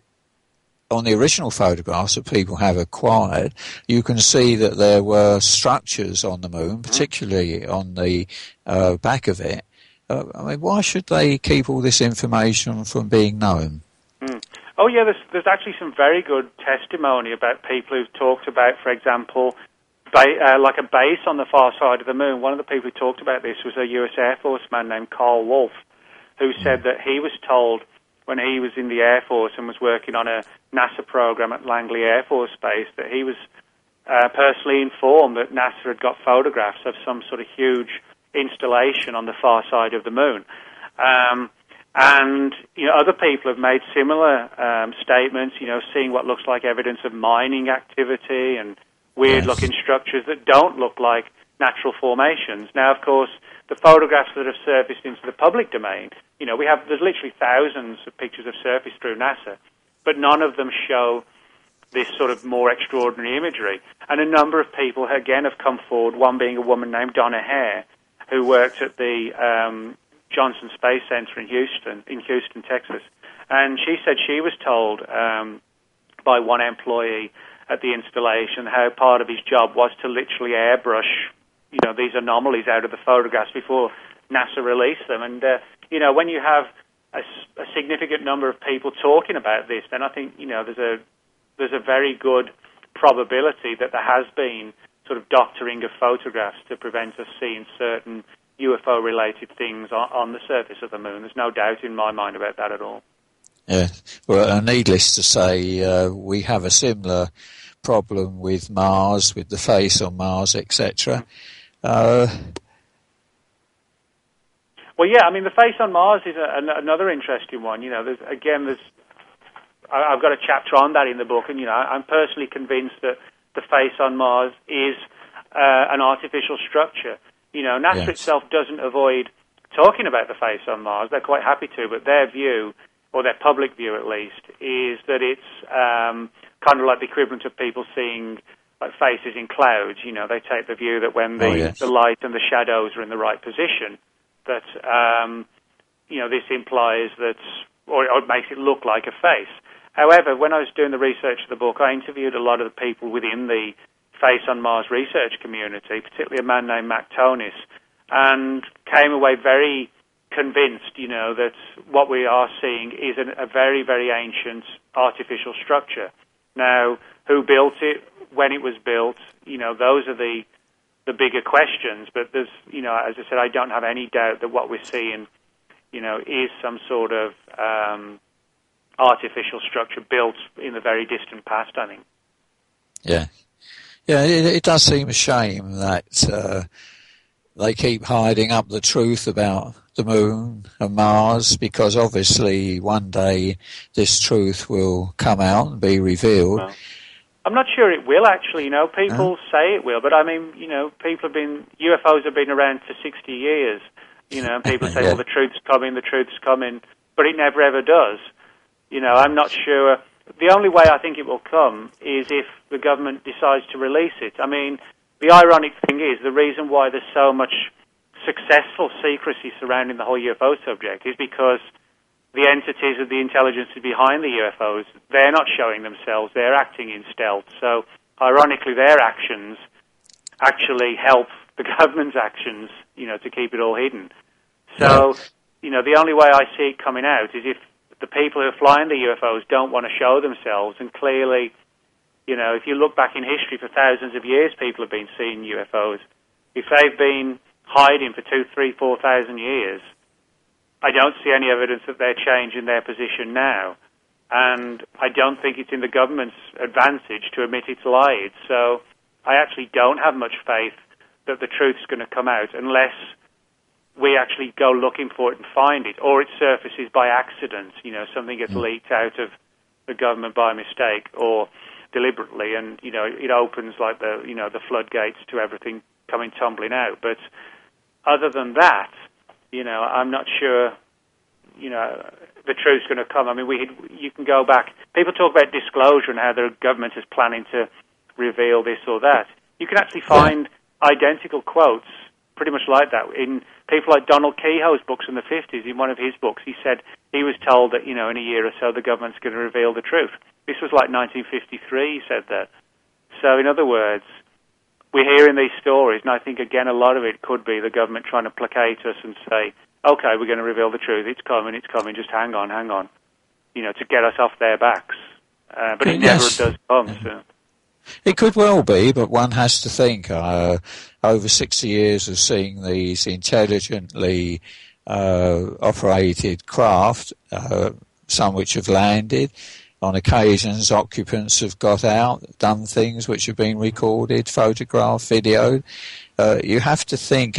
on the original photographs that people have acquired, you can see that there were structures on the moon, particularly on the uh, back of it. Uh, I mean, why should they keep all this information from being known? Mm. Oh, yeah, there's, there's actually some very good testimony about people who've talked about, for example, ba- uh, like a base on the far side of the moon. One of the people who talked about this was a U S Air Force man named Carl Wolf, who said that he was told when he was in the Air Force and was working on a NASA program at Langley Air Force Base, that he was uh, personally informed that NASA had got photographs of some sort of huge installation on the far side of the moon. Um, and, you know, other people have made similar um, statements, you know, seeing what looks like evidence of mining activity and weird-looking yes. structures that don't look like natural formations. Now, of course, the photographs that have surfaced into the public domain, you know, we have, there's literally thousands of pictures of surfaced through NASA, but none of them show this sort of more extraordinary imagery. And a number of people, again, have come forward, one being a woman named Donna Hare, who worked at the um, Johnson Space Center in Houston, in Houston, Texas. And she said she was told um, by one employee at the installation how part of his job was to literally airbrush, you know, these anomalies out of the photographs before NASA released them. And, uh, you know, when you have a, a significant number of people talking about this, then I think, you know, there's a there's a very good probability that there has been sort of doctoring of photographs to prevent us seeing certain U F O-related things on, on the surface of the moon. There's no doubt in my mind about that at all. Yeah, well, uh, needless to say, uh, we have a similar problem with Mars, with the face on Mars, et cetera. Uh, well, yeah, I mean, the face on Mars is a, an, another interesting one. You know, there's, again, there's I, I've got a chapter on that in the book, and, you know, I'm personally convinced that the face on Mars is uh, an artificial structure. You know, NASA yes. itself doesn't avoid talking about the face on Mars. They're quite happy to, but their view, or their public view at least, is that it's um, kind of like the equivalent of people seeing like faces in clouds. You know, they take the view that when the, oh, yes. the light and the shadows are in the right position, that, um, you know, this implies that, or, or it makes it look like a face. However, when I was doing the research for the book, I interviewed a lot of the people within the Face on Mars research community, particularly a man named Mac Tonis, and came away very convinced, you know, that what we are seeing is an, a very, very ancient artificial structure. Now, who built it, when it was built, you know, those are the the bigger questions. But there's, you know, as I said, I don't have any doubt that what we're seeing, you know, is some sort of um, artificial structure built in the very distant past, I think. Yeah. Yeah, it, it does seem a shame that uh, they keep hiding up the truth about the moon and Mars, because obviously one day this truth will come out and be revealed. Well, I'm not sure it will, actually. You know, people huh? say it will, but I mean, you know, people have been, U F Os have been around for sixty years, you know, and people say, yeah. well, the truth's coming, the truth's coming, but it never ever does. You know, I'm not sure. The only way I think it will come is if the government decides to release it. I mean, the ironic thing is, the reason why there's so much successful secrecy surrounding the whole U F O subject is because the entities of the intelligence behind the U F Os, they're not showing themselves, they're acting in stealth. So, ironically, their actions actually help the government's actions, you know, to keep it all hidden. So, you know, the only way I see it coming out is if the people who are flying the U F Os don't want to show themselves, and clearly, you know, if you look back in history for thousands of years, people have been seeing U F Os. If they've been hiding for two, three, four thousand years, I don't see any evidence that they're changing their position now. And I don't think it's in the government's advantage to admit it's lied. So I actually don't have much faith that the truth's going to come out unless we actually go looking for it and find it, or it surfaces by accident. You know, something gets leaked out of the government by mistake or deliberately, and, you know, it opens like the, you know, the floodgates to everything coming tumbling out. But other than that, you know, I'm not sure, you know, the truth's going to come. I mean, we you can go back. People talk about disclosure and how the government is planning to reveal this or that. You can actually find identical quotes pretty much like that in people like Donald Kehoe's books in the fifties. In one of his books, he said he was told that, you know, in a year or so the government's going to reveal the truth. This was like nineteen fifty-three, he said that. So, in other words, we're hearing these stories, and I think, again, a lot of it could be the government trying to placate us and say, okay, we're going to reveal the truth, it's coming, it's coming, just hang on, hang on, you know, to get us off their backs. Uh, but it yes. never does come, so. It could well be, but one has to think, uh, over sixty years of seeing these intelligently uh, operated craft, uh, some which have landed. On occasions, occupants have got out, done things which have been recorded, photographed, videoed. Uh, you have to think,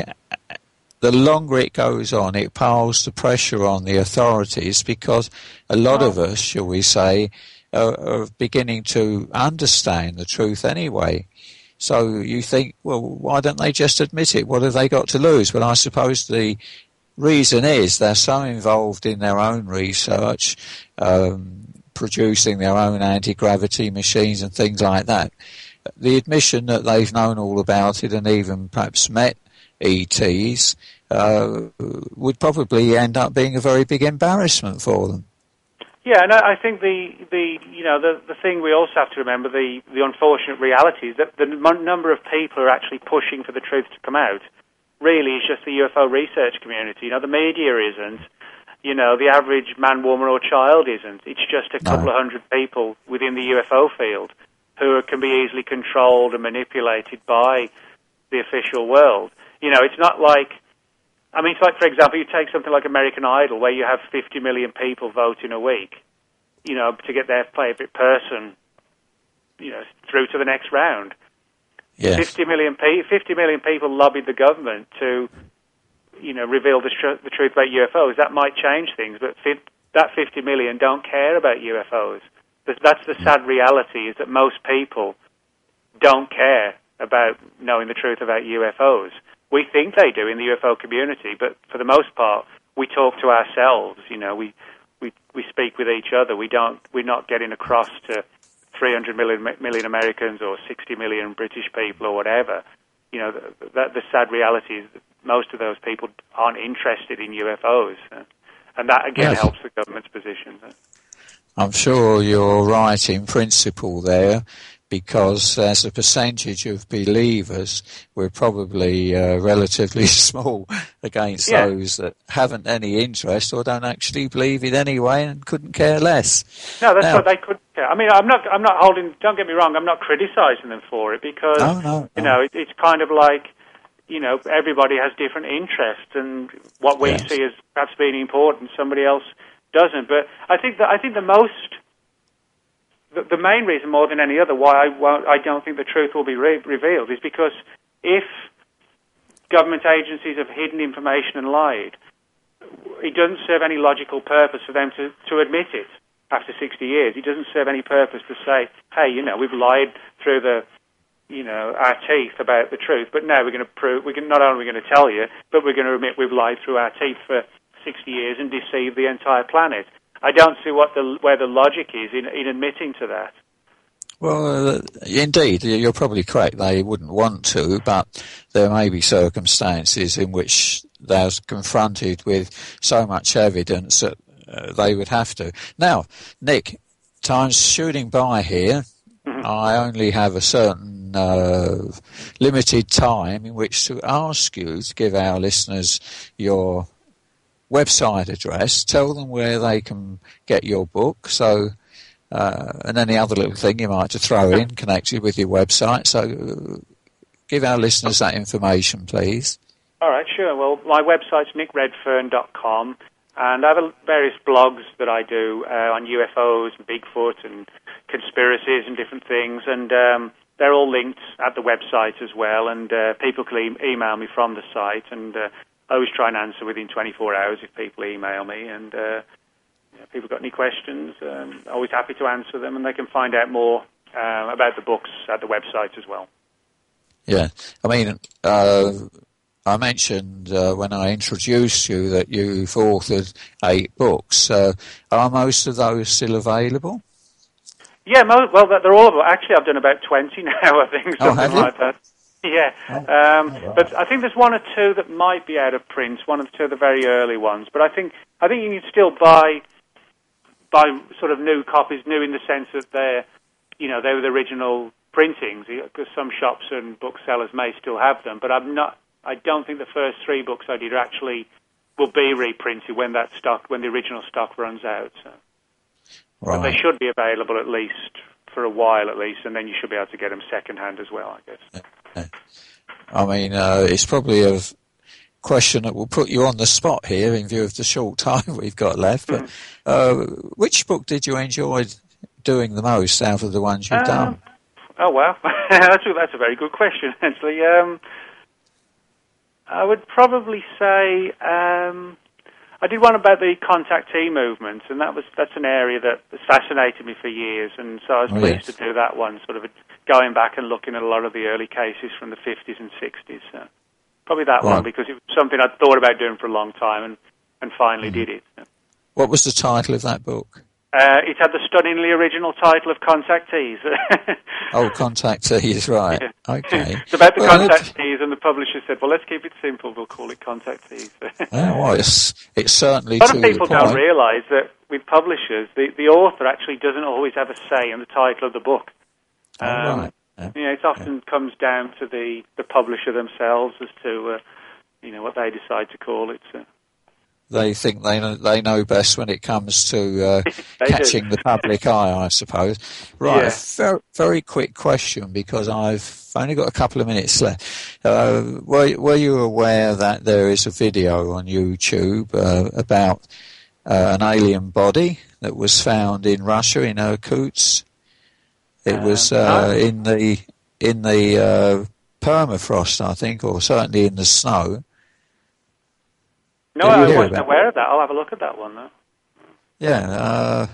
the longer it goes on, it piles the pressure on the authorities, because a lot of us, shall we say, are, are beginning to understand the truth anyway. So you think, well, why don't they just admit it? What have they got to lose? Well, I suppose the reason is they're so involved in their own research, um, producing their own anti-gravity machines and things like that. The admission that they've known all about it and even perhaps met E Ts uh, would probably end up being a very big embarrassment for them. Yeah, and I think the, the you know the the thing we also have to remember, the the unfortunate reality is that the m- number of people who are actually pushing for the truth to come out really is just the U F O research community. You know, the media isn't. You know, the average man, woman, or child isn't. It's just a couple no. of hundred people within the U F O field who can be easily controlled and manipulated by the official world. You know, it's not like, I mean, it's like, for example, you take something like American Idol, where you have fifty million people voting a week, you know, to get their favourite person, you know, through to the next round. Yes. fifty million, pe- fifty million people lobbied the government to, you know, reveal the, tr- the truth about U F Os. That might change things, but fi- that fifty million don't care about U F Os. That's the sad reality, is that most people don't care about knowing the truth about U F Os. We think they do in the U F O community, but for the most part, we talk to ourselves. You know, we we we speak with each other. We don't. We're not getting across to three hundred million, million Americans or sixty million British people or whatever. You know, the, the, the sad reality is that most of those people aren't interested in U F Os, uh, and that again yes. helps the government's position. I'm sure you're right in principle there, because as a percentage of believers, we're probably uh, relatively small against yeah. those that haven't any interest or don't actually believe it anyway and couldn't care less. No, that's now, what they couldn't care. I mean, I'm not. I'm not holding. Don't get me wrong. I'm not criticising them for it, because no, no, you no. know it, it's kind of like, you know, everybody has different interests, and what we yes. see as perhaps being important, somebody else doesn't. But I think that I think the most, the, the main reason more than any other why I won't, I don't think the truth will be re- revealed is because if government agencies have hidden information and lied, it doesn't serve any logical purpose for them to, to admit it after sixty years. It doesn't serve any purpose to say, hey, you know, we've lied through the, you know, our teeth about the truth, but now we're going to prove, we're going, not only are we going to tell you, but we're going to admit we've lied through our teeth for sixty years and deceived the entire planet. I don't see what the where the logic is in, in admitting to that. Well, uh, indeed, you're probably correct. They wouldn't want to, but there may be circumstances in which they're confronted with so much evidence that uh, they would have to. Now, Nick, time's shooting by here. Mm-hmm. I only have a certain uh, limited time in which to ask you to give our listeners your website address, tell them where they can get your book, so uh, and any other little thing you might have to throw in connected with your website. So uh, give our listeners that information, please. All right, sure. Well, my website's nick redfern dot com, and I have various blogs that I do uh, on U F Os and Bigfoot and conspiracies and different things, and um, they're all linked at the website as well, and uh, people can e- email me from the site, and uh, I always try and answer within twenty-four hours if people email me, and uh, you know, if people got any questions, um, always happy to answer them, and they can find out more uh, about the books at the website as well. Yeah, I mean, uh, I mentioned uh, when I introduced you that you've authored eight books. Uh, are most of those still available? Yeah, mo- well, they're all, actually I've done about twenty now, I think, something oh, like that. Yeah, um, oh, wow. But I think there's one or two that might be out of print, one or two of the very early ones. But I think I think you can still buy buy sort of new copies, new in the sense that they're, you know, they were the original printings, because some shops and booksellers may still have them. But I'm not. I don't think the first three books I did are actually will be reprinted when that stock, when the original stock runs out. So. Right. But they should be available at least for a while, at least, and then you should be able to get them second hand as well, I guess. I mean, uh, it's probably of question that will put you on the spot here in view of the short time we've got left. But uh, which book did you enjoy doing the most out of the ones you've um, done? Oh, well, that's, a, that's a very good question, actually. Um, I would probably say um, I did one about the contactee movement, and that was that's an area that has fascinated me for years, and so I was oh, pleased yes. to do that one, sort of going back and looking at a lot of the early cases from the fifties and sixties. So probably that right. one, because it was something I'd thought about doing for a long time, and, and finally mm. did it. So. What was the title of that book? Uh, it had the stunningly original title of Contactees. Oh, Contactees, right. Yeah. Okay. It's about the well, contactees, and the publisher said, well, let's keep it simple, we'll call it Contactees. oh, well, it's, it's certainly A lot to of people the point. don't realise that with publishers, the, the author actually doesn't always have a say in the title of the book. Oh, um, right. Yeah. You know, it often yeah. comes down to the, the publisher themselves as to, uh, you know, what they decide to call it. So. They think they know, they know best when it comes to uh, catching do. the public eye, I suppose. Right, Yeah. a very, very quick question, because I've only got a couple of minutes left. Uh, were, were you aware that there is a video on YouTube uh, about uh, an alien body that was found in Russia, in Irkutsk? It Um, was uh, no. in the in the uh, permafrost, I think, or certainly in the snow. No, Did you I hear wasn't about aware of that. I'll have a look at that one, though. Yeah, uh,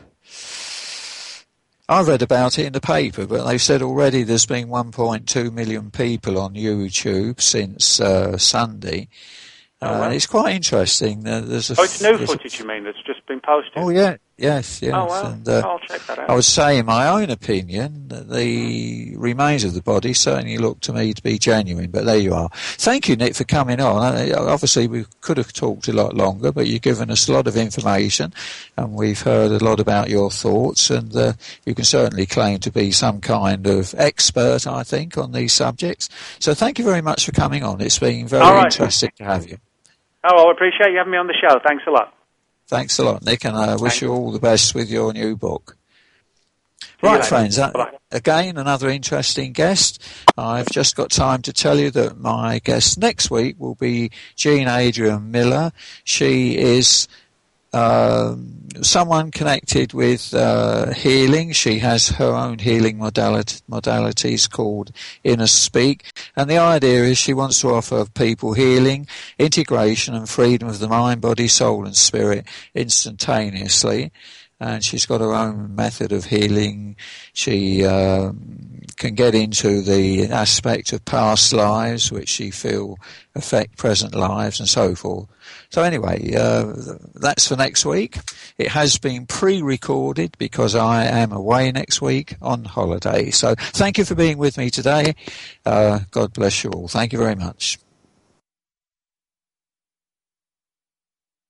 I read about it in the paper, but they've said already there's been one point two million people on YouTube since uh, Sunday. Uh, Oh, wow. and it's quite interesting. Uh, there's a, Oh, it's new there's a- footage, you mean, that's just been posted? Oh, yeah, yes, yes. Oh, wow. And, uh, I'll check that out. I would say, in my own opinion, that the remains of the body certainly look to me to be genuine, but there you are. Thank you, Nick, for coming on. Uh, Obviously, we could have talked a lot longer, but you've given us a lot of information, and we've heard a lot about your thoughts, and uh, you can certainly claim to be some kind of expert, I think, on these subjects. So thank you very much for coming on. It's been very All right. interesting to have you. Oh, well, I appreciate you having me on the show. Thanks a lot. Thanks a lot, Nick, and I wish Thank you you. all the best with your new book. See you Right, later. friends, uh, Bye-bye. again, another interesting guest. I've just got time to tell you that my guest next week will be Jean Adrian Miller. She is um, someone connected with uh, healing. She has her own healing modality, modalities called Inner Speak, and the idea is she wants to offer people healing, integration and freedom of the mind, body, soul and spirit instantaneously. And she's got her own method of healing. She um, can get into the aspect of past lives, which she feel affect present lives and so forth. So anyway, uh, that's for next week. It has been pre-recorded because I am away next week on holiday. So thank you for being with me today. Uh, God bless you all. Thank you very much.